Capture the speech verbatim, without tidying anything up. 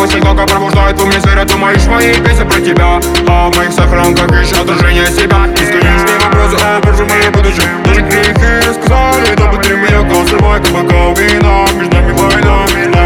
мысль только пробуждает во мне зверя. Думаешь, мои песни про тебя, а в моих сохранках еще отражение себя. Бесконечные вопросы, о боже, мое будущее. Даже грехи рассказали, дабы ты меня коснулась, как бокал вина. Между нами война, между